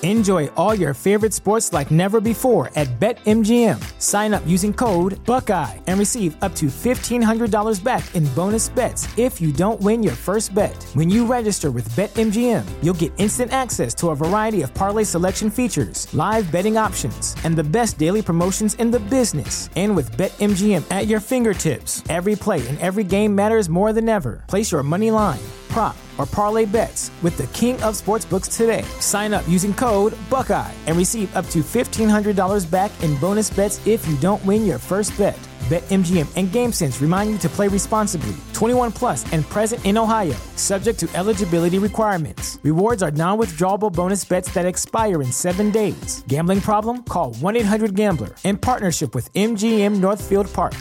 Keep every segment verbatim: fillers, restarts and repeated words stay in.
Enjoy all your favorite sports like never before at BetMGM. Sign up using code Buckeye and receive up to fifteen hundred dollars back in bonus bets if you don't win your first bet. When you register with BetMGM, you'll get instant access to a variety of parlay selection features, live betting options, and the best daily promotions in the business. And with BetMGM at your fingertips, every play and every game matters more than ever. Place your money line, prop, or parlay bets with the king of sportsbooks today. Sign up using code Buckeye and receive up to fifteen hundred dollars back in bonus bets if you don't win your first bet. BetMGM and GameSense remind you to play responsibly. twenty-one plus and present in Ohio, subject to eligibility requirements. Rewards are non-withdrawable bonus bets that expire in seven days. Gambling problem? Call one eight hundred gambler in partnership with M G M Northfield Park.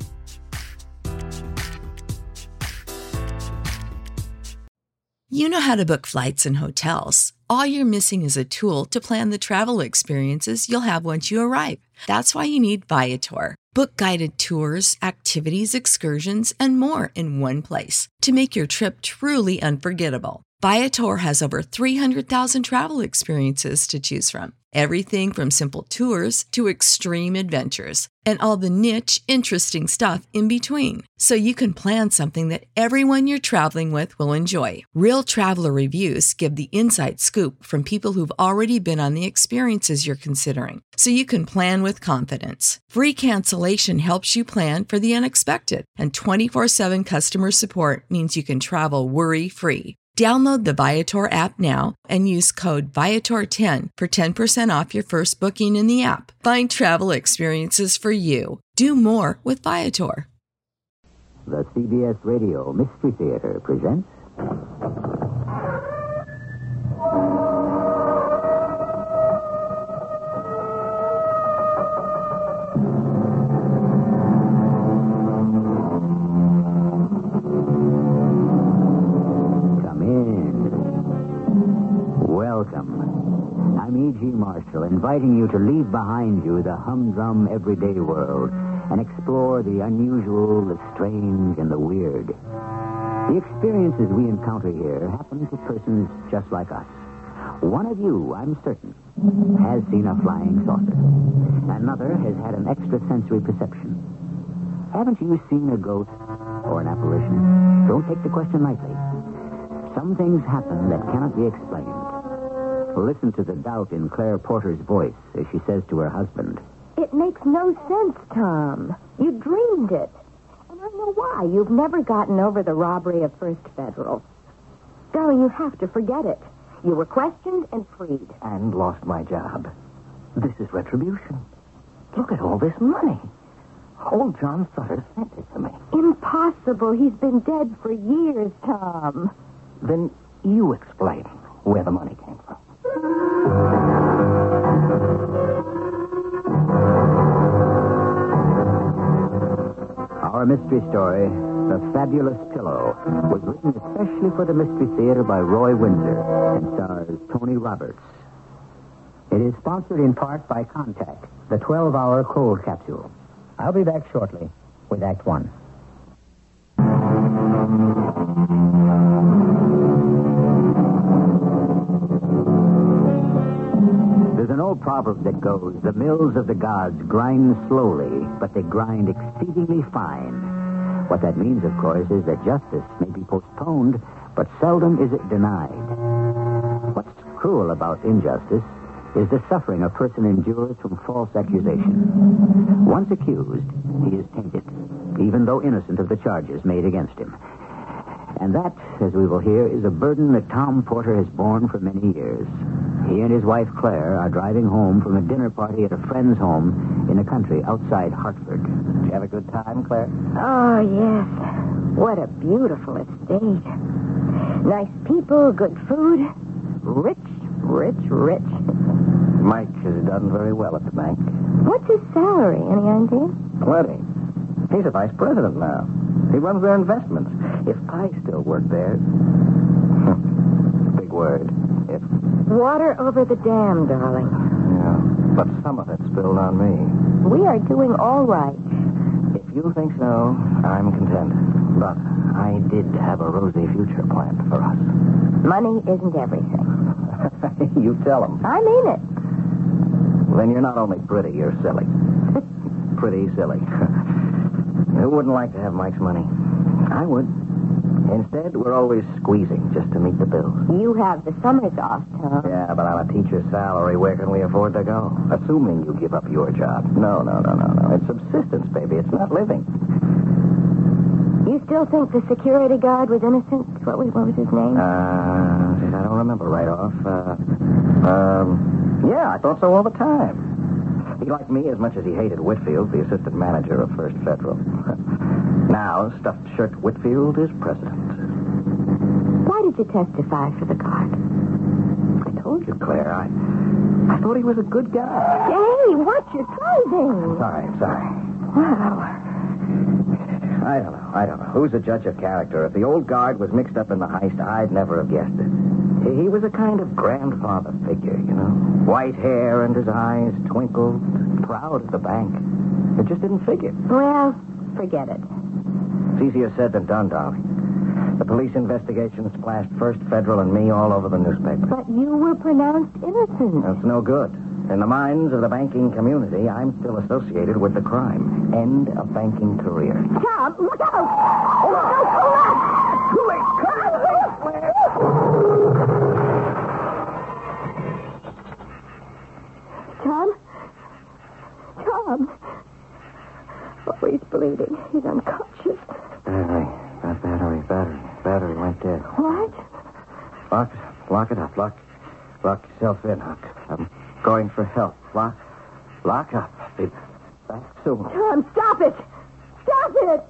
You know how to book flights and hotels. All you're missing is a tool to plan the travel experiences you'll have once you arrive. That's why you need Viator. Book guided tours, activities, excursions, and more in one place to make your trip truly unforgettable. Viator has over three hundred thousand travel experiences to choose from. Everything from simple tours to extreme adventures and all the niche, interesting stuff in between. So you can plan something that everyone you're traveling with will enjoy. Real traveler reviews give the inside scoop from people who've already been on the experiences you're considering. So you can plan with confidence. Free cancellation helps you plan for the unexpected. And twenty-four seven customer support means you can travel worry-free. Download the Viator app now and use code Viator ten for ten percent off your first booking in the app. Find travel experiences for you. Do more with Viator. The C B S Radio Mystery Theater presents... Welcome. I'm E G. Marshall, inviting you to leave behind you the humdrum everyday world and explore the unusual, the strange, and the weird. The experiences we encounter here happen to persons just like us. One of you, I'm certain, has seen a flying saucer. Another has had an extrasensory perception. Haven't you seen a ghost or an apparition? Don't take the question lightly. Some things happen that cannot be explained. Listen to the doubt in Claire Porter's voice as she says to her husband. It makes no sense, Tom. You dreamed it. And I know why. You've never gotten over the robbery of First Federal. Darling, you have to forget it. You were questioned and freed. And lost my job. This is retribution. Look at all this money. Old John Sutter sent it to me. Impossible. He's been dead for years, Tom. Then you explain where the money came from. Our mystery story, The Fabulous Pillow, was written especially for the Mystery Theater by Roy Windsor and stars Tony Roberts. It is sponsored in part by Contact, the twelve-hour cold capsule. I'll be back shortly with Act One. There's an old proverb that goes, the mills of the gods grind slowly, but they grind exceedingly fine. What that means, of course, is that justice may be postponed, but seldom is it denied. What's cruel about injustice is the suffering a person endures from false accusation. Once accused, he is tainted, even though innocent of the charges made against him. And that, as we will hear, is a burden that Tom Porter has borne for many years. He and his wife, Claire, are driving home from a dinner party at a friend's home in the country outside Hartford. Did you have a good time, Claire? Oh, yes. What a beautiful estate. Nice people, good food. Rich, rich, rich. Mike has done very well at the bank. What's his salary? Any idea? Plenty. He's a vice president now. He runs their investments. If I still worked there... Big word. If... Water over the dam, darling. Yeah, but some of it spilled on me. We are doing all right. If you think so, I'm content. But I did have a rosy future planned for us. Money isn't everything. You tell him. I mean it. Well, then you're not only pretty, you're silly. Pretty silly. Who wouldn't like to have Mike's money? I would. Instead, we're always squeezing just to meet the bills. You have the summers off, Tom. Yeah, but on a teacher's salary, where can we afford to go? Assuming you give up your job. No, no, no, no, no. It's subsistence, baby. It's not living. You still think the security guard was innocent? What was, what was his name? Uh, I don't remember right off. Uh, um, yeah, I thought so all the time. He liked me as much as he hated Whitfield, the assistant manager of First Federal. Now, Stuffed Shirt Whitfield is president. Why did you testify for the guard? I told you, Claire. I, I thought he was a good guy. Hey, watch your driving. Sorry, sorry. Wow. I don't know. I don't know. Who's the judge of character? If the old guard was mixed up in the heist, I'd never have guessed it. He was a kind of grandfather figure, you know. White hair and his eyes twinkled, proud of the bank. It just didn't figure. Well, forget it. It's easier said than done, darling. The police investigation splashed First Federal and me all over the newspaper. But you were pronounced innocent. That's no good. In the minds of the banking community, I'm still associated with the crime. End of banking career. Tom, look out! Oh, look out! Hold on! Too late! Tom? Tom? Oh, he's bleeding. He's unconscious. Battery. That battery. Battery. Battery went dead. What? Lock it up. Lock it up. Lock, lock yourself in, Huck. I'm going for help. Lock, lock up. I'll be back soon. Tom, stop it! Stop it!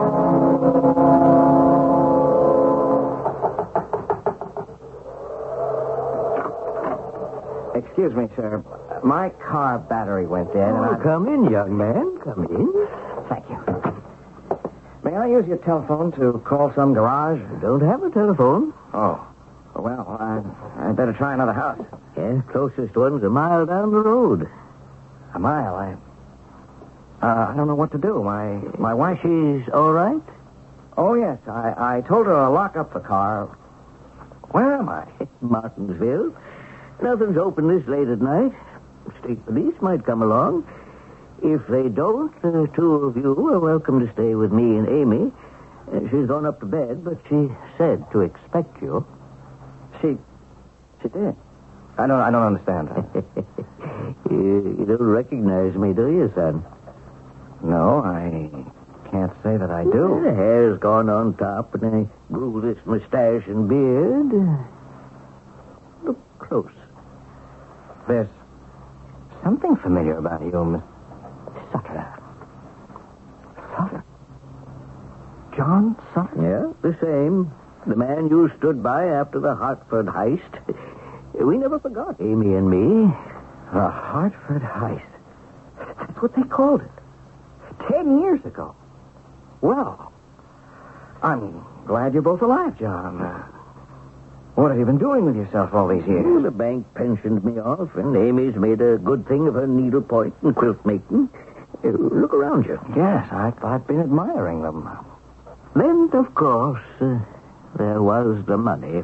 Excuse me, sir. My car battery went dead. Oh, and I... come in, young man. Come in. Thank you. May I use your telephone to call some garage? I don't have a telephone. Oh. Well, I, I'd better try another house. Yeah, closest one's a mile down the road. A mile? I... Uh, I don't know what to do. My my wife... She's all right? Oh, yes. I, I told her to lock up the car. Where am I? Martinsville. Nothing's open this late at night. State police might come along. If they don't, the two of you are welcome to stay with me and Amy. Uh, she's gone up to bed, but she said to expect you. She... She did. I don't I don't understand. you, you don't recognize me, do you, son? No, I can't say that I do. The hair's gone on top, and I grew this mustache and beard. Look close. There's something familiar about you, Miss Sutter. Sutter? John Sutter? Yeah, the same. The man you stood by after the Hartford heist. We never forgot, Amy and me. The Hartford heist. That's what they called it. Ten years ago. Well, I'm glad you're both alive, John. Uh, what have you been doing with yourself all these years? Well, the bank pensioned me off, and Amy's made a good thing of her needlepoint and quilt making. Uh, look around you. Yes, I, I've been admiring them. Then, of course, uh, there was the money.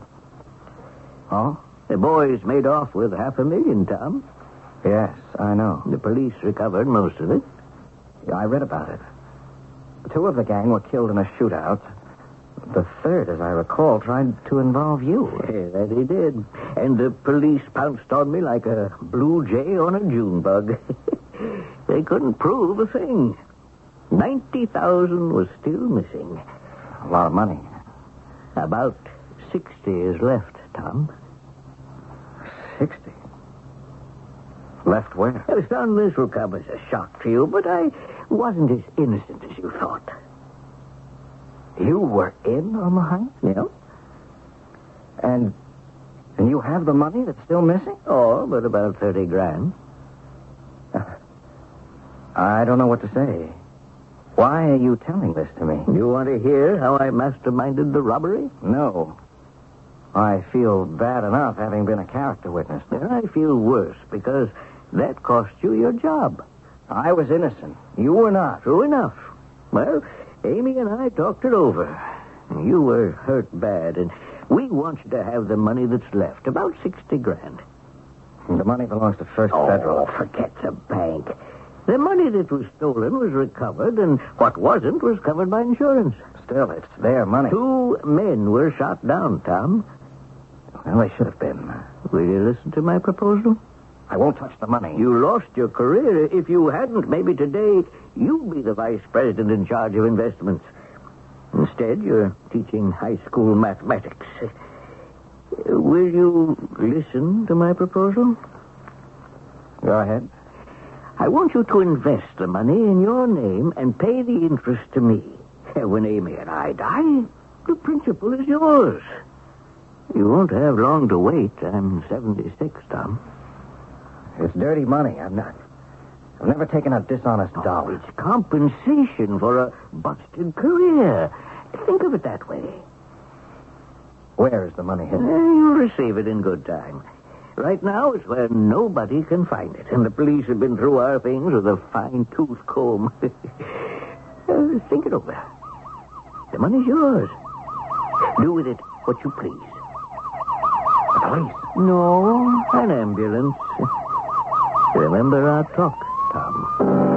Oh? The boys made off with half a million, Tom. Yes, I know. The police recovered most of it. Yeah, I read about it. Two of the gang were killed in a shootout. The third, as I recall, tried to involve you. Yeah, that he did. And the police pounced on me like a blue jay on a June bug. They couldn't prove a thing. Ninety thousand was still missing. A lot of money. About sixty is left, Tom. Sixty? Left where? Well, son, this will come as a shock to you, but I wasn't as innocent as you thought. You were in on the heist? Yeah. And and you have the money that's still missing? Oh, but about thirty grand. Uh, I don't know what to say. Why are you telling this to me? You want to hear how I masterminded the robbery? No. I feel bad enough having been a character witness. And I feel worse because that cost you your job. I was innocent. You were not. True enough. Well, Amy and I talked it over. You were hurt bad, and we want you to have the money that's left, about sixty grand. The money belongs to First Oh, Federal. forget the bank. The money that was stolen was recovered, and what wasn't was covered by insurance. Still, it's their money. Two men were shot down, Tom. Well, they should have been. Will you listen to my proposal? I won't touch the money. You lost your career. If you hadn't, maybe today you'd be the vice president in charge of investments. Instead, you're teaching high school mathematics. Will you listen to my proposal? Go ahead. I want you to invest the money in your name and pay the interest to me. When Amy and I die, the principal is yours. You won't have long to wait. I'm seventy-six, Tom. It's dirty money. I'm not. I've never taken a dishonest dollar. It's compensation for a busted career. Think of it that way. Where is the money Eh, hidden? You'll receive it in good time. Right now, it's where nobody can find it. And the police have been through our things with a fine-tooth comb. Uh, think it over. The money's yours. Do with it what you please. The police? No, an ambulance. Remember our talk, Tom.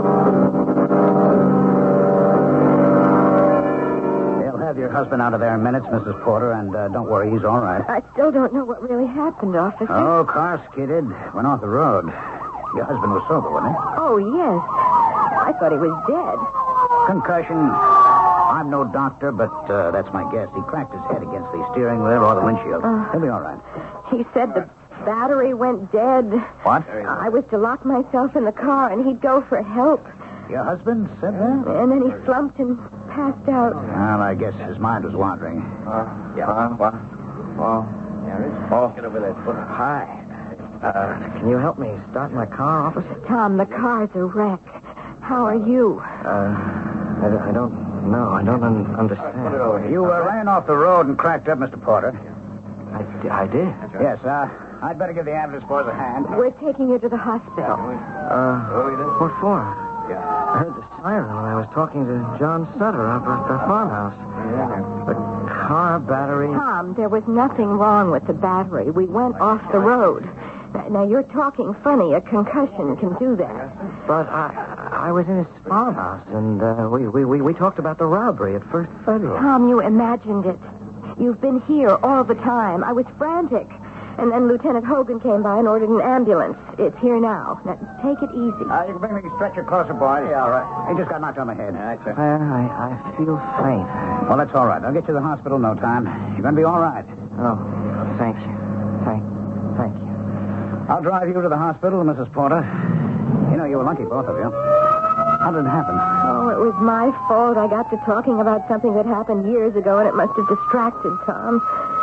They'll have your husband out of there in minutes, Missus Porter, and uh, don't worry, he's all right. I still don't know what really happened, officer. Oh, car skidded. Went off the road. Your husband was sober, wasn't he? Oh, yes. I thought he was dead. Concussion. I'm no doctor, but uh, that's my guess. He cracked his head against the steering wheel or the windshield. Uh. He'll be all right. He said the battery went dead. What? I was to lock myself in the car, and he'd go for help. Your husband said that? And then he slumped and passed out. Well, I guess his mind was wandering. Uh, yeah. Uh, what? Oh, there is. Oh, get over there. Hi. Uh, can you help me start my car, officer? Tom, the car's a wreck. How are you? Uh, I, I don't know. I don't un- understand. You uh, ran off the road and cracked up, Mister Porter. I, I did. Yes, uh, I'd better give the ambulance boys a hand. We're taking you to the hospital. Uh, what for? I heard the siren when I was talking to John Sutter up at the farmhouse. The car battery... Tom, there was nothing wrong with the battery. We went off the road. Now, now, you're talking funny. A concussion can do that. But I I was in his farmhouse, and uh, we, we, we, we talked about the robbery at First Federal. Tom, you imagined it. You've been here all the time. I was frantic. And then Lieutenant Hogan came by and ordered an ambulance. It's here now. Now, take it easy. Uh, you can bring me a stretcher closer, boys. Yeah, all right. He just got knocked on the head. All right, sir. Well, I, I feel faint. Well, that's all right. I'll get you to the hospital in no time. You're going to be all right. Oh, thank you. Thank, thank you. I'll drive you to the hospital, Missus Porter. You know, you were lucky, both of you. How did it happen? Oh, it was my fault. I got to talking about something that happened years ago, and it must have distracted Tom.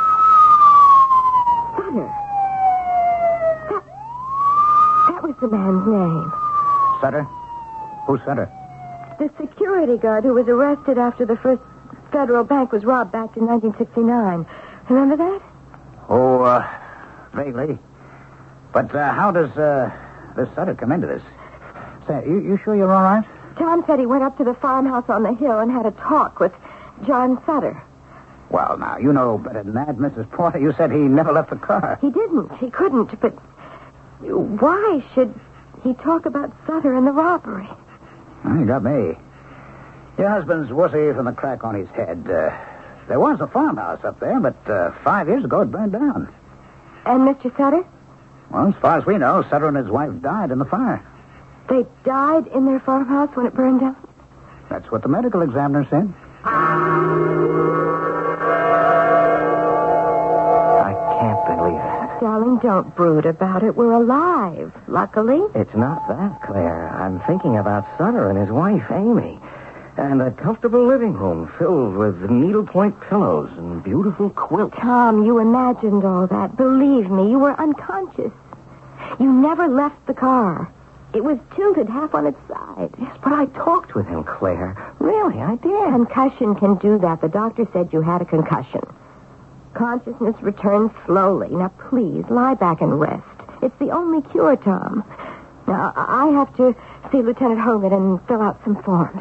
Sutter. That, that was the man's name. Sutter? Who's Sutter? The security guard who was arrested after the First Federal Bank was robbed back in nineteen sixty-nine. Remember that? Oh, uh, vaguely. But uh, how does uh, this Sutter come into this? Say, you, you sure you're all right? Tom said he went up to the farmhouse on the hill and had a talk with John Sutter. Well, now, you know better than that, Missus Porter. You said he never left the car. He didn't. He couldn't. But why should he talk about Sutter and the robbery? Well, you got me. Your husband's wussy from the crack on his head. Uh, there was a farmhouse up there, but uh, five years ago it burned down. And Mister Sutter? Well, as far as we know, Sutter and his wife died in the fire. They died in their farmhouse when it burned down? That's what the medical examiner said. I can't believe it. Darling, don't brood about it. We're alive, luckily. It's not that, Claire. I'm thinking about Sutter and his wife, Amy. And a comfortable living room filled with needlepoint pillows and beautiful quilts. Tom, you imagined all that. Believe me, you were unconscious. You never left the car. It was tilted half on its side. Yes, but I talked with him, Claire. Really, I did. Concussion can do that. The doctor said you had a concussion. Consciousness returns slowly. Now, please, lie back and rest. It's the only cure, Tom. Now, I have to see Lieutenant Hogan and fill out some forms.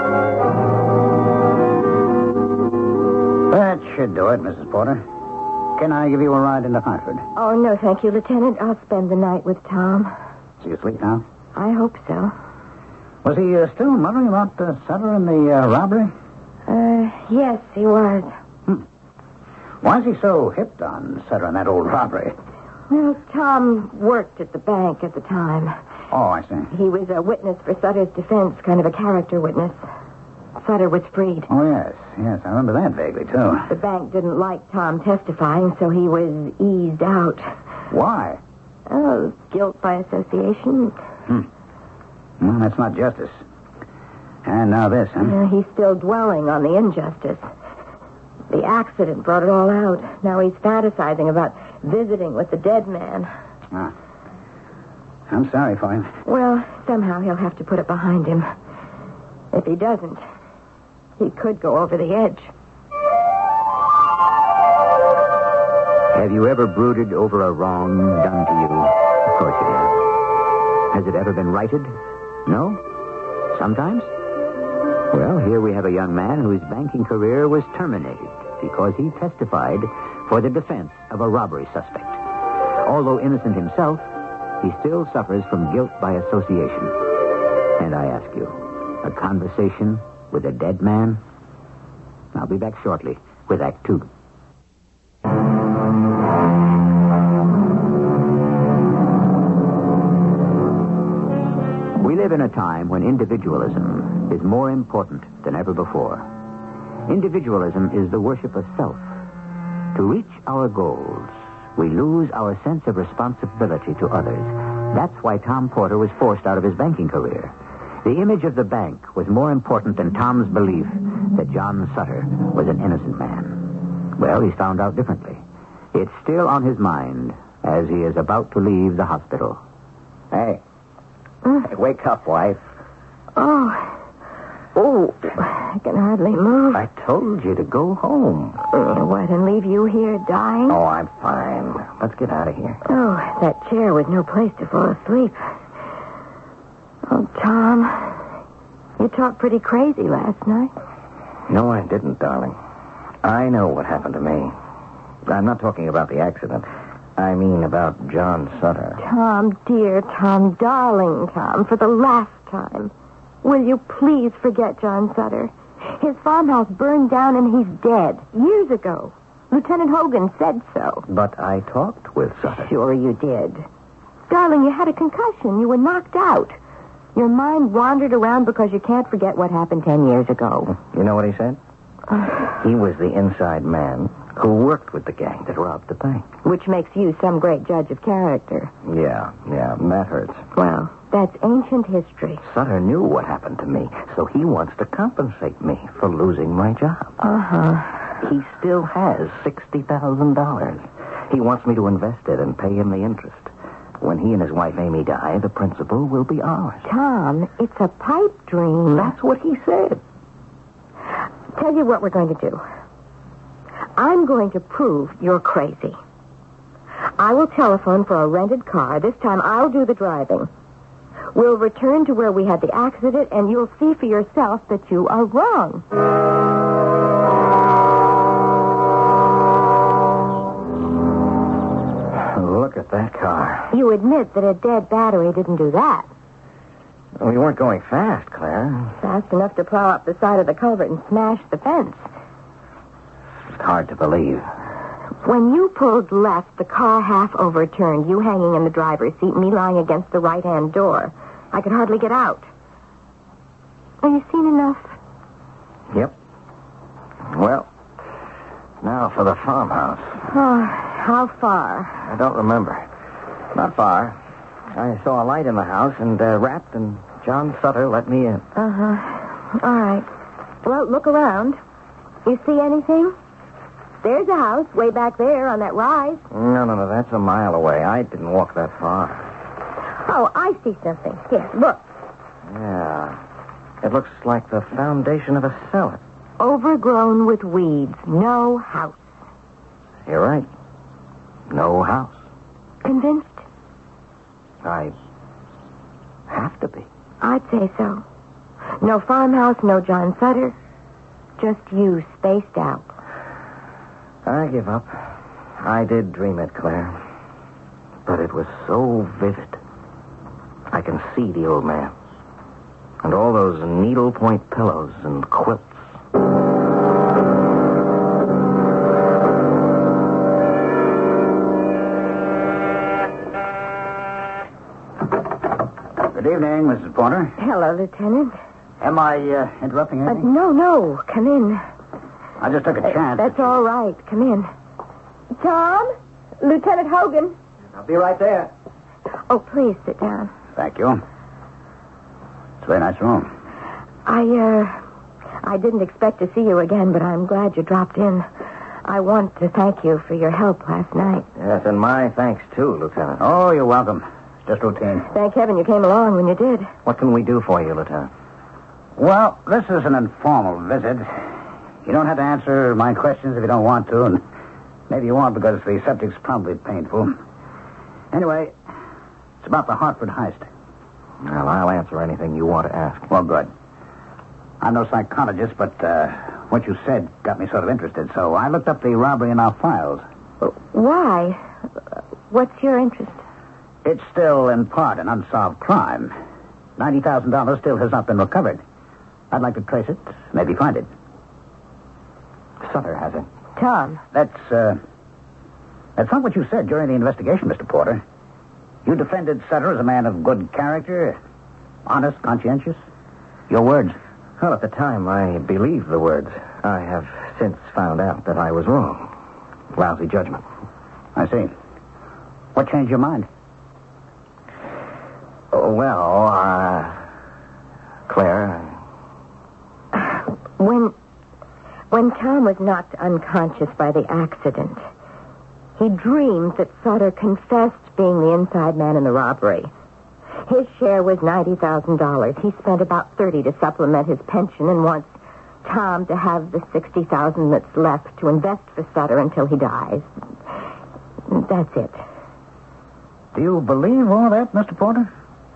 That should do it, Missus Porter. Can I give you a ride into Hartford? Oh, no, thank you, Lieutenant. I'll spend the night with Tom. Is he asleep now? I hope so. Was he uh, still muttering about uh, Sutter and the uh, robbery? Uh, yes, he was. Hmm. Why is he so hipped on Sutter and that old robbery? Well, Tom worked at the bank at the time. Oh, I see. He was a witness for Sutter's defense, kind of a character witness. Sutter was freed. Oh, yes. Yes, I remember that vaguely, too. The bank didn't like Tom testifying, so he was eased out. Why? Oh, guilt by association. Hmm. Well, that's not justice. And now this, huh? Uh, he's still dwelling on the injustice. The accident brought it all out. Now he's fantasizing about visiting with the dead man. Ah. I'm sorry for him. Well, somehow he'll have to put it behind him. If he doesn't, he could go over the edge. Have you ever brooded over a wrong done to you? Of course you have. Has it ever been righted? No? Sometimes? Well, here we have a young man whose banking career was terminated because he testified for the defense of a robbery suspect. Although innocent himself, he still suffers from guilt by association. And I ask you, a conversation with a dead man? I'll be back shortly with Act Two. We live in a time when individualism is more important than ever before. Individualism is the worship of self. To reach our goals, we lose our sense of responsibility to others. That's why Tom Porter was forced out of his banking career. The image of the bank was more important than Tom's belief that John Sutter was an innocent man. Well, he's found out differently. It's still on his mind as he is about to leave the hospital. Hey. Hey, wake up, wife. Oh. Oh, I can hardly move. I told you to go home. Uh, what, and leave you here dying? Oh, I'm fine. Let's get out of here. Oh, that chair was no place to fall asleep. Oh, Tom, you talked pretty crazy last night. No, I didn't, darling. I know what happened to me. I'm not talking about the accident. I mean about John Sutter. Tom, dear Tom, darling Tom, for the last time, will you please forget John Sutter? His farmhouse burned down and he's dead. Years ago. Lieutenant Hogan said so. But I talked with Sutter. Sure you did. Darling, you had a concussion. You were knocked out. Your mind wandered around because you can't forget what happened ten years ago. You know what he said? He was the inside man who worked with the gang that robbed the bank. Which makes you some great judge of character. Yeah, yeah, that hurts. Well, that's ancient history. Sutter knew what happened to me, so he wants to compensate me for losing my job. Uh-huh. He still has sixty thousand dollars. He wants me to invest it and pay him the interest. When he and his wife Amy die, the principal will be ours. Tom, it's a pipe dream. That's what he said. Tell you what we're going to do. I'm going to prove you're crazy. I will telephone for a rented car. This time I'll do the driving. We'll return to where we had the accident, and you'll see for yourself that you are wrong. Look at that car. You admit that a dead battery didn't do that. We weren't going fast, Claire. Fast enough to plow up the side of the culvert and smash the fence. It's hard to believe. When you pulled left, the car half overturned, you hanging in the driver's seat, me lying against the right-hand door. I could hardly get out. Have you seen enough? Yep. Well, now for the farmhouse. Oh, how far? I don't remember. Not far. I saw a light in the house and uh, rapped, and John Sutter let me in. Uh-huh. All right. Well, look around. You see anything? There's a house way back there on that rise. No, no, no, that's a mile away. I didn't walk that far. Oh, I see something. Here, look. Yeah. It looks like the foundation of a cellar. Overgrown with weeds. No house. You're right. No house. Convinced? I have to be. I'd say so. No farmhouse, no John Sutter. Just you spaced out. I give up. I did dream it, Claire. But it was so vivid. I can see the old man. And all those needlepoint pillows and quilts. Good evening, Missus Porter. Hello, Lieutenant. Am I uh, interrupting Uh, anything? no, no. Come in. I just took a Uh, chance. that's all right. Come in. Tom? Lieutenant Hogan? I'll be right there. Oh, please sit down. Thank you. It's a very nice room. I, uh, I didn't expect to see you again, but I'm glad you dropped in. I want to thank you for your help last night. Yes, and my thanks, too, Lieutenant. Oh, you're welcome. It's just routine. Thank heaven you came along when you did. What can we do for you, Lieutenant? Well, this is an informal visit. You don't have to answer my questions if you don't want to, and maybe you won't because the subject's probably painful. Anyway, it's about the Hartford heist. Well, I'll answer anything you want to ask. Well, good. I'm no psychologist, but uh, what you said got me sort of interested, so I looked up the robbery in our files. Why? What's your interest? It's still, in part, an unsolved crime. ninety thousand dollars still has not been recovered. I'd like to trace it, maybe find it. Sutter has it. Tom. That's, uh... That's not what you said during the investigation, Mister Porter. You defended Sutter as a man of good character, honest, conscientious. Your words. Well, at the time, I believed the words. I have since found out that I was wrong. Lousy judgment. I see. What changed your mind? Oh, well, uh... Claire... When, when Tom was knocked unconscious by the accident, he dreamed that Sutter confessed being the inside man in the robbery. His share was ninety thousand dollars. He spent about thirty to supplement his pension and wants Tom to have the sixty thousand dollars that's left to invest for Sutter until he dies. That's it. Do you believe all that, Mister Porter?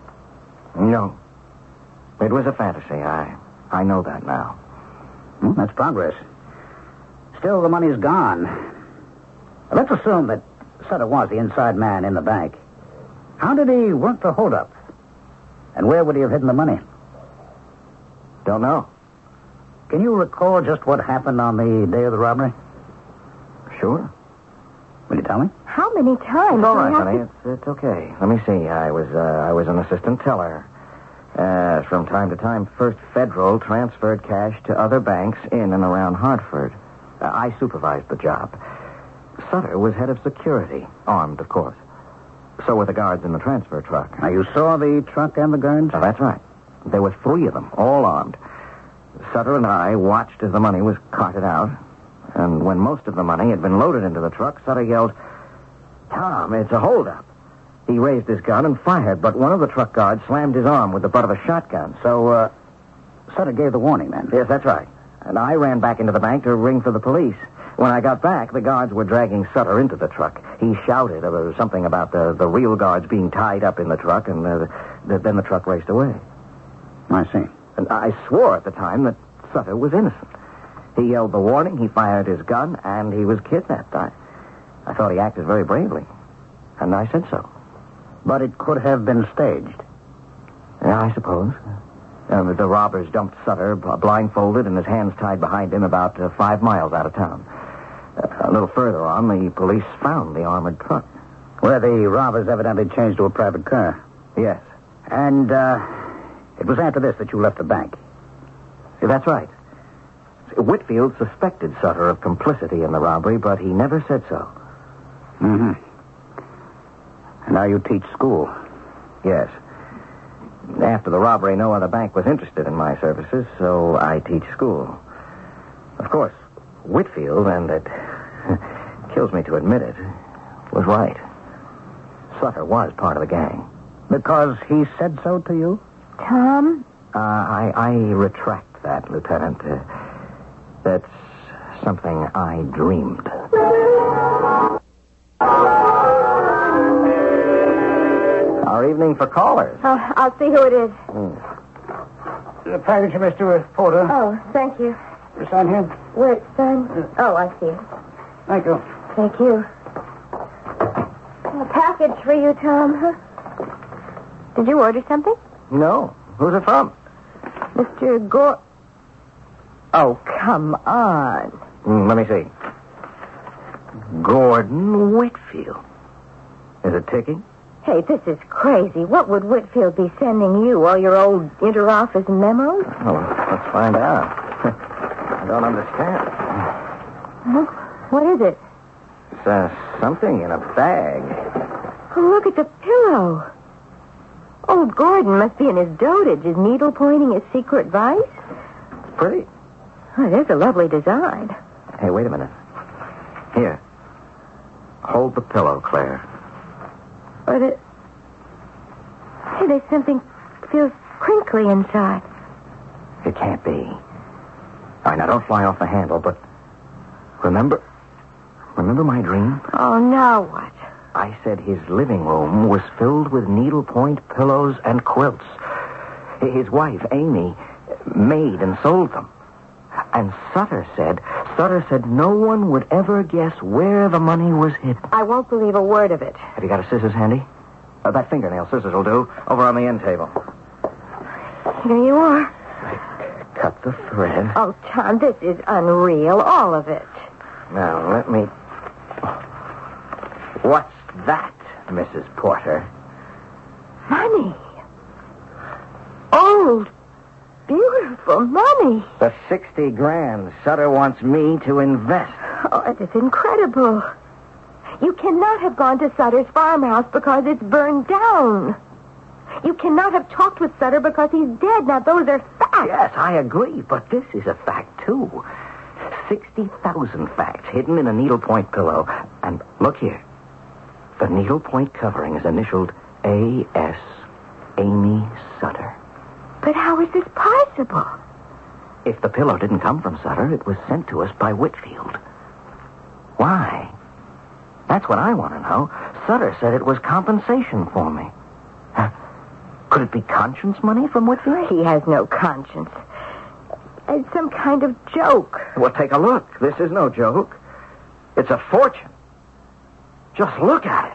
No. It was a fantasy. I, I know that now. Well, that's progress. Still, the money's gone. Let's assume that Sutter was the inside man in the bank. How did he work the holdup? And where would he have hidden the money? Don't know. Can you recall just what happened on the day of the robbery? Sure. Will you tell me? How many times? It's all do I right, have honey. to- It's, it's okay. Let me see. I was uh, I was an assistant teller. Uh, from time to time, First Federal transferred cash to other banks in and around Hartford. Uh, I supervised the job. Sutter was head of security, armed, of course. So were the guards in the transfer truck. Now, you saw the truck and the guards? Oh, that's right. There were three of them, all armed. Sutter and I watched as the money was carted out. And when most of the money had been loaded into the truck, Sutter yelled, "Tom, it's a holdup." He raised his gun and fired, but one of the truck guards slammed his arm with the butt of a shotgun. So, uh, Sutter gave the warning then? Yes, that's right. And I ran back into the bank to ring for the police. When I got back, the guards were dragging Sutter into the truck. He shouted uh, something about the, the real guards being tied up in the truck, and uh, the, then the truck raced away. I see. And I swore at the time that Sutter was innocent. He yelled the warning, he fired his gun, and he was kidnapped. I, I thought he acted very bravely, and I said so. But it could have been staged. Yeah, I suppose. Um, the robbers dumped Sutter bl- blindfolded and his hands tied behind him about uh, five miles out of town. Uh, a little further on, the police found the armored truck. Where the robbers evidently changed to a private car. Yes. And, uh, it was after this that you left the bank. That's right. Whitfield suspected Sutter of complicity in the robbery, but he never said so. Mm-hmm. And now you teach school. Yes. After the robbery, no other bank was interested in my services, so I teach school. Of course, Whitfield, and it kills me to admit it, was right. Sutter was part of the gang. Because he said so to you? Tom? Uh, I, I retract that, Lieutenant. Uh, that's something I dreamed. Our evening for callers. Oh, I'll see who it is. The package, Mister Porter. Oh, thank you. You sign here? Where it's signed? Oh, I see. Thank you. Thank you. A package for you, Tom. Huh? Did you order something? No. Who's it from? Mister Gore... Oh, come on. Mm, let me see. Gordon Whitfield. Is it ticking? Hey, this is crazy. What would Whitfield be sending you? All your old inter-office memos? Oh, let's find out. I don't understand. Look, what is it? It's uh, something in a bag. Oh, look at the pillow. Old Gordon must be in his dotage. Is needle pointing his secret vice? It's pretty. Oh, there's a lovely design. Hey, wait a minute. Here. Hold the pillow, Claire. But it... Hey, there's something feels crinkly inside. It can't be. All right, now don't fly off the handle, but remember... Remember my dream? Oh, now what? I said his living room was filled with needlepoint pillows and quilts. His wife, Amy, made and sold them. And Sutter said, Sutter said no one would ever guess where the money was hidden. I won't believe a word of it. Have you got a scissors handy? Uh, that fingernail scissors will do. Over on the end table. Here you are. I cut the thread. Oh, Tom, this is unreal, all of it. Now, let me... What's that, Missus Porter? Money. Old, beautiful money. The sixty grand Sutter wants me to invest. Oh, it is incredible. You cannot have gone to Sutter's farmhouse because it's burned down. You cannot have talked with Sutter because he's dead. Now, those are facts. Yes, I agree, but this is a fact, too. sixty thousand facts hidden in a needlepoint pillow. And look here. The needlepoint covering is initialed A S. Amy Sutter. But how is this possible? If the pillow didn't come from Sutter, it was sent to us by Whitfield. Why? That's what I want to know. Sutter said it was compensation for me. Huh? Could it be conscience money from Whitfield? He has no conscience. It's some kind of joke. Well, take a look. This is no joke. It's a fortune. Just look at it.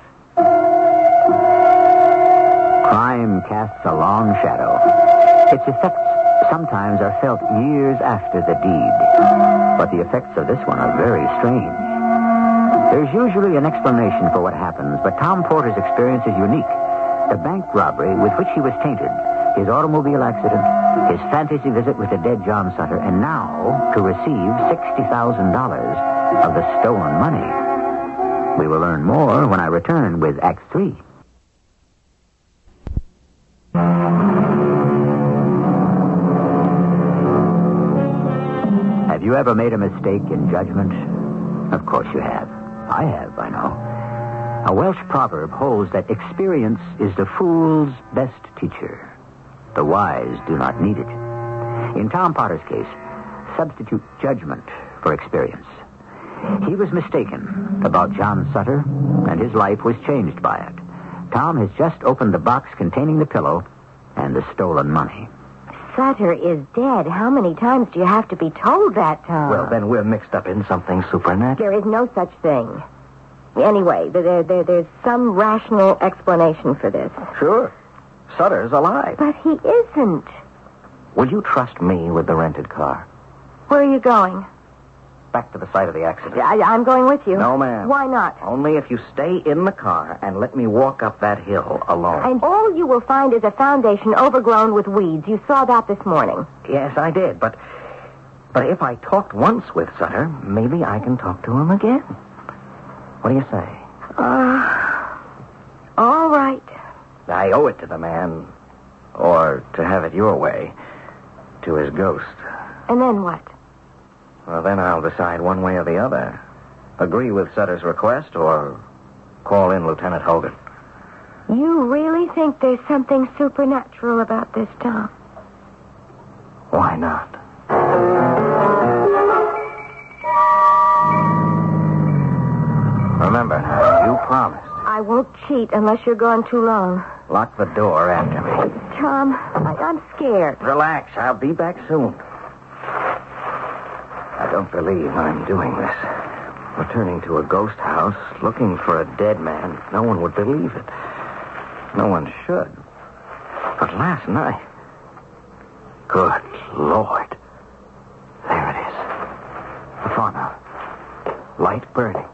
Crime casts a long shadow. Its effects sometimes are felt years after the deed. But the effects of this one are very strange. There's usually an explanation for what happens, but Tom Porter's experience is unique. The bank robbery with which he was tainted, his automobile accident, his fantasy visit with the dead John Sutter, and now to receive sixty thousand dollars of the stolen money. We will learn more when I return with Act Three. Have you ever made a mistake in judgment? Of course you have. I have, I know. A Welsh proverb holds that experience is the fool's best teacher. The wise do not need it. In Tom Potter's case, substitute judgment for experience. He was mistaken about John Sutter, and his life was changed by it. Tom has just opened the box containing the pillow and the stolen money. Sutter is dead. How many times do you have to be told that, Tom? Well, then we're mixed up in something supernatural. There is no such thing. Anyway, there, there, there's some rational explanation for this. Sure. Sutter's alive. But he isn't. Will you trust me with the rented car? Where are you going? Back to the site of the accident. I, I'm going with you. No, ma'am. Why not? Only if you stay in the car and let me walk up that hill alone. And all you will find is a foundation overgrown with weeds. You saw that this morning. Yes, I did, but but if I talked once with Sutter, maybe I can talk to him again. What do you say? Uh, all right. I owe it to the man, or to have it your way, to his ghost. And then what? Well, then I'll decide one way or the other. Agree with Sutter's request or call in Lieutenant Hogan. You really think there's something supernatural about this, Tom? Why not? Remember now, you promised. I won't cheat unless you're gone too long. Lock the door after me. Tom, I, I'm scared. Relax, I'll be back soon. I don't believe I'm doing this. Returning to a ghost house, looking for a dead man, no one would believe it. No one should. But last night... Good Lord. There it is. The farmhouse. Light burning.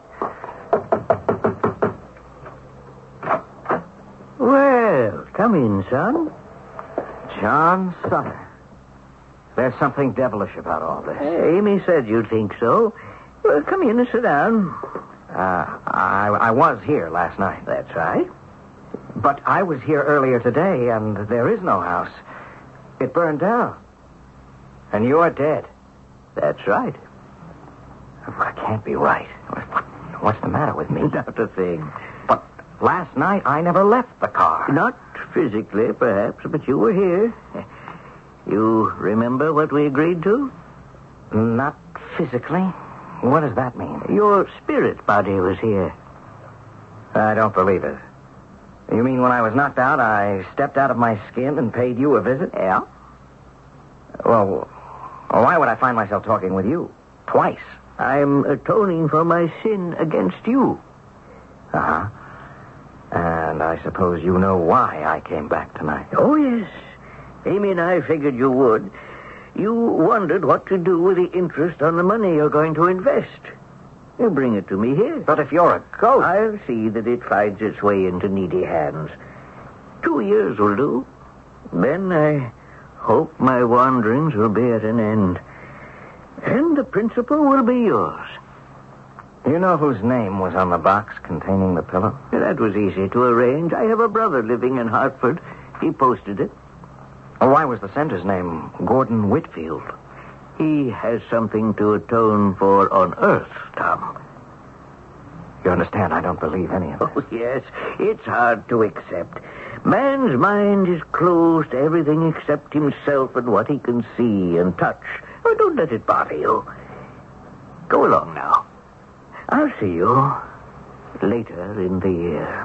Well, come in, son. John Sutter. There's something devilish about all this. Hey, Amy said you'd think so. Well, come in and sit down. Uh, I, I was here last night. That's right. But I was here earlier today, and there is no house. It burned down. And you're dead. That's right. That can't be right. What's the matter with me? Not a thing. But last night I never left the car. Not physically, perhaps, but you were here. You remember what we agreed to? Not physically? What does that mean? Your spirit body was here. I don't believe it. You mean when I was knocked out, I stepped out of my skin and paid you a visit? Yeah. Well, why would I find myself talking with you? Twice. I'm atoning for my sin against you. Uh-huh. And I suppose you know why I came back tonight. Oh, yes. Amy and I figured you would. You wondered what to do with the interest on the money you're going to invest. You bring it to me here. But if you're a ghost... I'll see that it finds its way into needy hands. Two years will do. Then I hope my wanderings will be at an end. And the principal will be yours. You know whose name was on the box containing the pillow? That was easy to arrange. I have a brother living in Hartford. He posted it. Well, why was the sender's name Gordon Whitfield? He has something to atone for on Earth, Tom. You understand, I don't believe any of it. Oh, yes. It's hard to accept. Man's mind is closed to everything except himself and what he can see and touch. Oh, don't let it bother you. Go along now. I'll see you later in the year.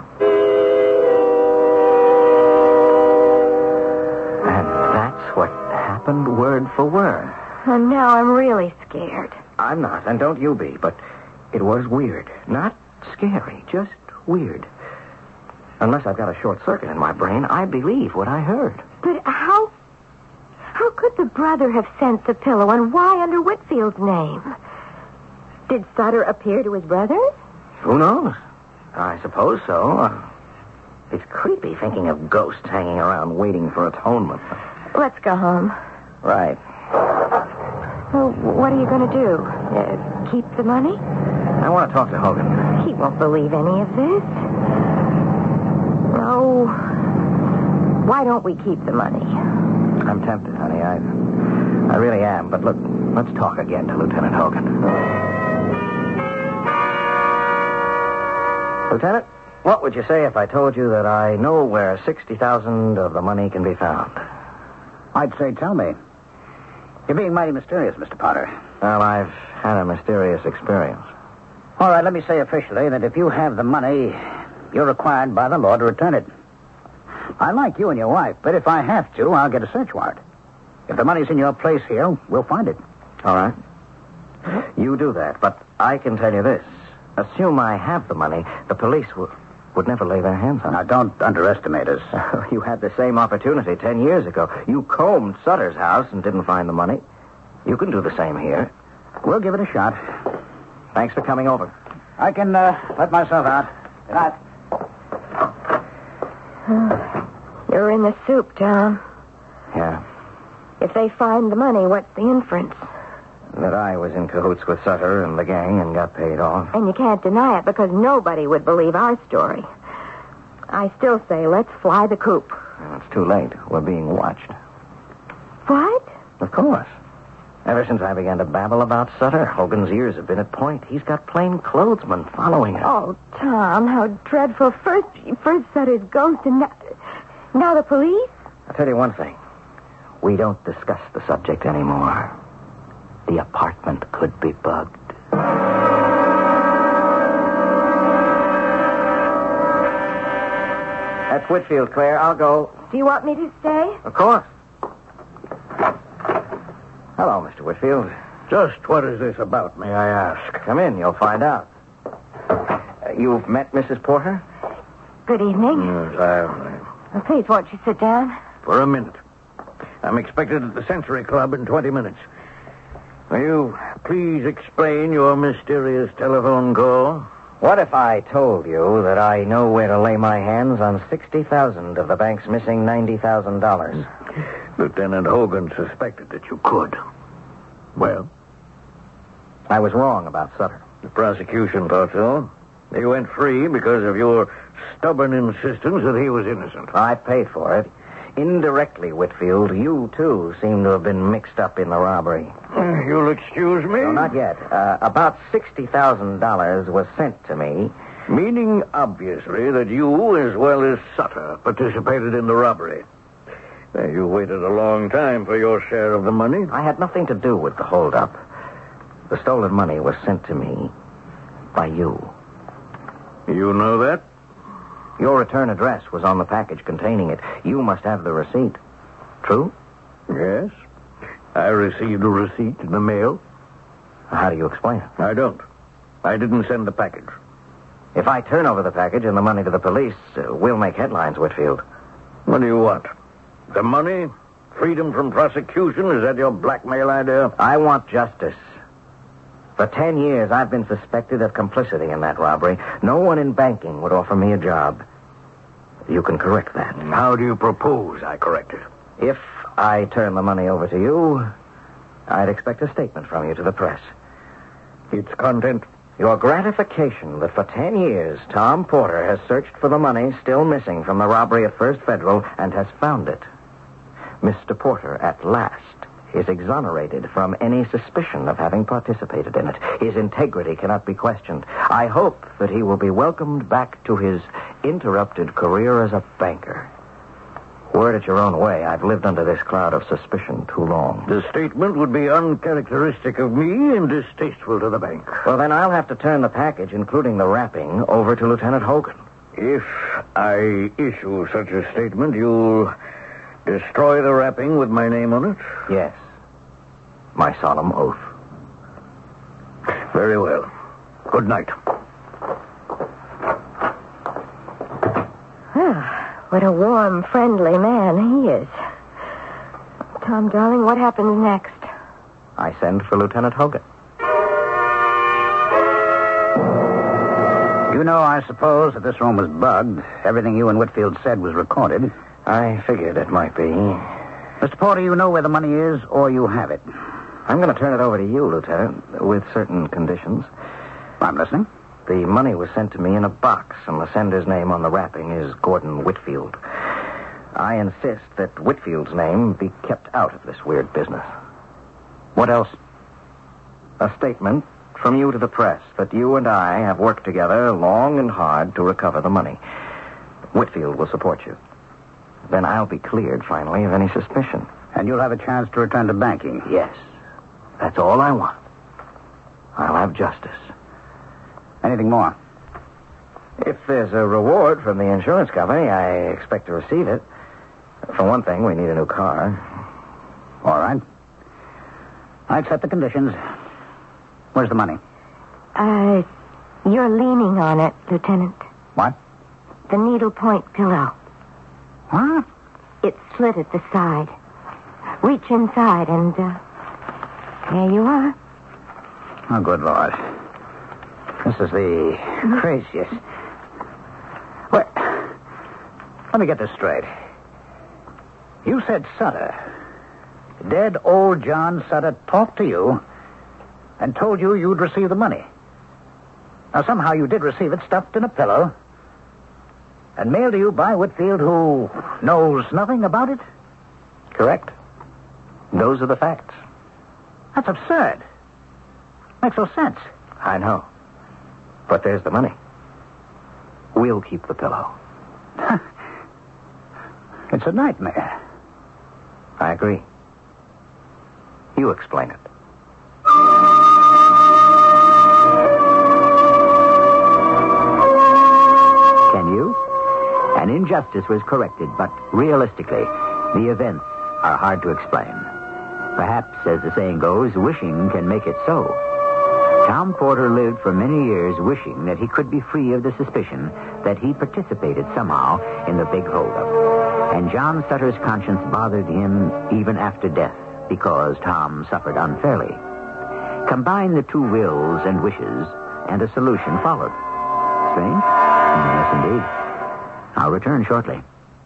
And that's what happened word for word. And now I'm really scared. I'm not, and don't you be, but it was weird. Not scary, just weird. Unless I've got a short circuit in my brain, I believe what I heard. But how... How could the brother have sent the pillow, and why under Whitfield's name? Did Sutter appear to his brothers? Who knows? I suppose so. Uh, it's creepy thinking of ghosts hanging around waiting for atonement. Let's go home. Right. Well, what are you going to do? Uh, keep the money? I want to talk to Hogan. He won't believe any of this. No. Why don't we keep the money? I'm tempted, honey. I, I really am. But look, let's talk again to Lieutenant Hogan. Lieutenant, what would you say if I told you that I know where sixty thousand dollars of the money can be found? I'd say tell me. You're being mighty mysterious, Mister Potter. Well, I've had a mysterious experience. All right, let me say officially that if you have the money, you're required by the law to return it. I like you and your wife, but if I have to, I'll get a search warrant. If the money's in your place here, we'll find it. All right. You do that, but I can tell you this. Assume I have the money, the police w- would never lay their hands on it. Now, don't underestimate us. You had the same opportunity ten years ago. You combed Sutter's house and didn't find the money. You can do the same here. We'll give it a shot. Thanks for coming over. I can uh, let myself out. Good night. You're in the soup, Tom. Yeah. If they find the money, what's the inference? That I was in cahoots with Sutter and the gang and got paid off. And you can't deny it because nobody would believe our story. I still say let's fly the coop. Well, it's too late. We're being watched. What? Of course. Ever since I began to babble about Sutter, Hogan's ears have been at point. He's got plain clothesmen following him. Oh, Tom, how dreadful. First, first Sutter's ghost, and now, now the police? I'll tell you one thing. We don't discuss the subject anymore. The apartment could be bugged. That's Whitfield, Claire. I'll go. Do you want me to stay? Of course. Hello, Mister Whitfield. Just what is this about, may I ask? Come in. You'll find out. you've met Missus Porter? Good evening. Yes, I have. Oh, please, won't you sit down? For a minute. I'm expected at the Century Club in twenty minutes. Will you please explain your mysterious telephone call? What if I told you that I know where to lay my hands on sixty thousand of the bank's missing ninety thousand dollars? Lieutenant Hogan suspected that you could. Well? I was wrong about Sutter. The prosecution thought so. He went free because of your stubborn insistence that he was innocent. I paid for it. Indirectly, Whitfield, you, too, seem to have been mixed up in the robbery. Uh, you'll excuse me? No, not yet. Uh, about sixty thousand dollars was sent to me. Meaning, obviously, that you, as well as Sutter, participated in the robbery. Uh, you waited a long time for your share of the money. I had nothing to do with the holdup. The stolen money was sent to me by you. You know that? Your return address was on the package containing it. You must have the receipt. True? Yes. I received a receipt in the mail. How do you explain it? I don't. I didn't send the package. If I turn over the package and the money to the police, uh, we'll make headlines, Whitfield. What do you want? The money? Freedom from prosecution? Is that your blackmail idea? I want justice. For ten years, I've been suspected of complicity in that robbery. No one in banking would offer me a job. You can correct that. How do you propose I correct it? If I turn the money over to you, I'd expect a statement from you to the press. Its content? Your gratification that for ten years, Tom Porter has searched for the money still missing from the robbery at First Federal and has found it. Mister Porter, at last, is exonerated from any suspicion of having participated in it. His integrity cannot be questioned. I hope that he will be welcomed back to his interrupted career as a banker. Word it your own way, I've lived under this cloud of suspicion too long. The statement would be uncharacteristic of me and distasteful to the bank. Well, then I'll have to turn the package, including the wrapping, over to Lieutenant Hogan. If I issue such a statement, you'll destroy the wrapping with my name on it? Yes. My solemn oath. Very well. Good night. What a warm, friendly man he is. Tom, darling, what happens next? I send for Lieutenant Hogan. You know, I suppose, that this room was bugged. Everything you and Whitfield said was recorded. I figured it might be. Mister Porter, you know where the money is, or you have it. I'm going to turn it over to you, Lieutenant, with certain conditions. I'm listening. The money was sent to me in a box, and the sender's name on the wrapping is Gordon Whitfield. I insist that Whitfield's name be kept out of this weird business. What else? A statement from you to the press that you and I have worked together long and hard to recover the money. Whitfield will support you. Then I'll be cleared, finally, of any suspicion. And you'll have a chance to return to banking. Yes. That's all I want. I'll have justice. Anything more? If there's a reward from the insurance company, I expect to receive it. For one thing, we need a new car. All right. I accept the conditions. Where's the money? Uh, you're leaning on it, Lieutenant. What? The needlepoint pillow. Huh? It's slit at the side. Reach inside and, uh, there you are. Oh, good Lord. This is the craziest. Wait. Let me get this straight. You said Sutter. Dead old John Sutter talked to you and told you you'd receive the money. Now, somehow you did receive it stuffed in a pillow and mailed to you by Whitfield, who knows nothing about it? Correct. Those are the facts. That's absurd. Makes no sense. I know. But there's the money. We'll keep the pillow. It's a nightmare. I agree. You explain it. Can you? An injustice was corrected, but realistically, the events are hard to explain. Perhaps, as the saying goes, wishing can make it so. Tom Porter lived for many years wishing that he could be free of the suspicion that he participated somehow in the big holdup. And John Sutter's conscience bothered him even after death because Tom suffered unfairly. Combine the two wills and wishes, and a solution followed. Strange? Yes, indeed. I'll return shortly.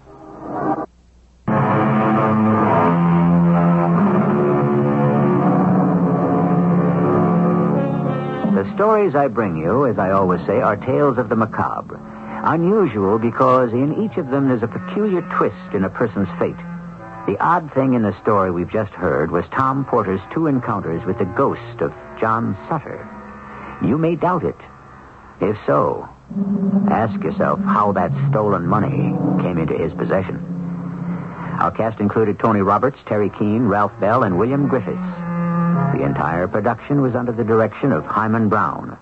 The stories I bring you, as I always say, are tales of the macabre. Unusual because in each of them there's a peculiar twist in a person's fate. The odd thing in the story we've just heard was Tom Porter's two encounters with the ghost of John Sutter. You may doubt it. If so, ask yourself how that stolen money came into his possession. Our cast included Tony Roberts, Terry Keane, Ralph Bell, and William Griffiths. The entire production was under the direction of Hyman Brown.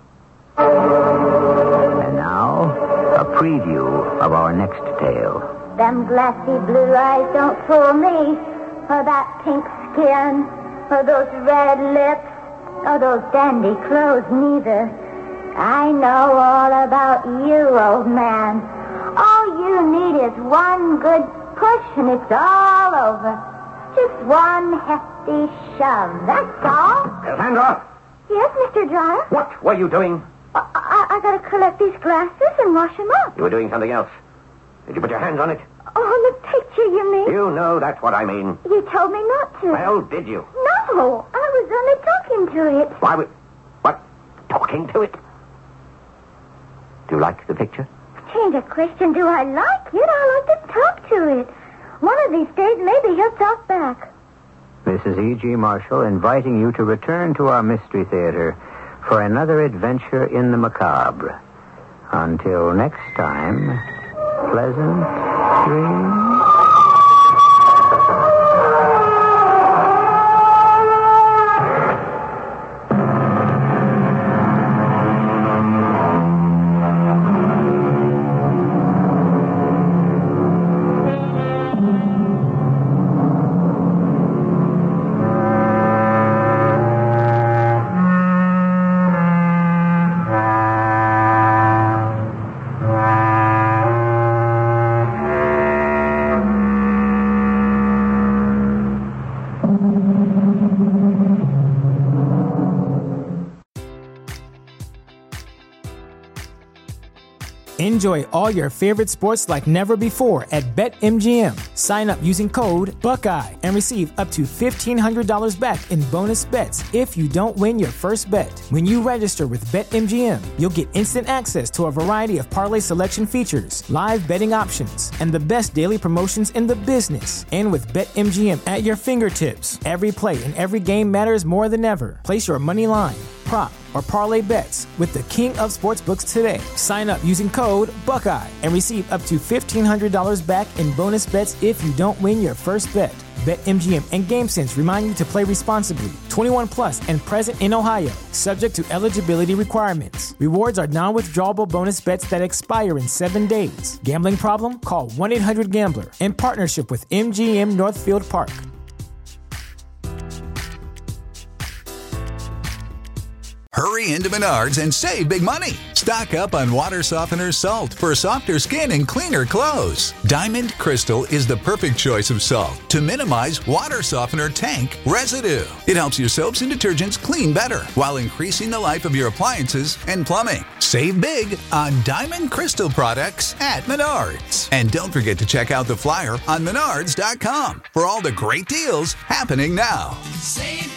And now, a preview of our next tale. Them glassy blue eyes don't fool me, or that pink skin, or those red lips, or those dandy clothes neither. I know all about you, old man. All you need is one good push and it's all over. Just one hefty shove, that's all. Cassandra! Yes, Mister Dryer? What were you doing? I, I, I gotta collect these glasses and wash them up. You were doing something else. Did you put your hands on it? Oh, the picture, you mean? You know that's what I mean. You told me not to. Well, did you? No, I was only talking to it. Why would... What? Talking to it? Do you like the picture? Change a question, do I like it? I like to talk to it. One of these days, maybe he'll talk back. This is E G. Marshall inviting you to return to our Mystery Theater for another adventure in the macabre. Until next time, pleasant dreams. Enjoy all your favorite sports like never before at BetMGM. Sign up using code Buckeye and receive up to fifteen hundred dollars back in bonus bets if you don't win your first bet. When you register with BetMGM, you'll get instant access to a variety of parlay selection features, live betting options, and the best daily promotions in the business. And with BetMGM at your fingertips, every play and every game matters more than ever. Place your money line, prop, or parlay bets with the king of sportsbooks today. Sign up using code Buckeye and receive up to fifteen hundred dollars back in bonus bets if you don't win your first bet. BetMGM and GameSense remind you to play responsibly. twenty-one plus and present in Ohio, subject to eligibility requirements. Rewards are non-withdrawable bonus bets that expire in seven days. Gambling problem? Call one eight hundred gambler in partnership with M G M Northfield Park. Hurry into Menards and save big money. Stock up on water softener salt for softer skin and cleaner clothes. Diamond Crystal is the perfect choice of salt to minimize water softener tank residue. It helps your soaps and detergents clean better while increasing the life of your appliances and plumbing. Save big on Diamond Crystal products at Menards. And don't forget to check out the flyer on menards dot com for all the great deals happening now. Save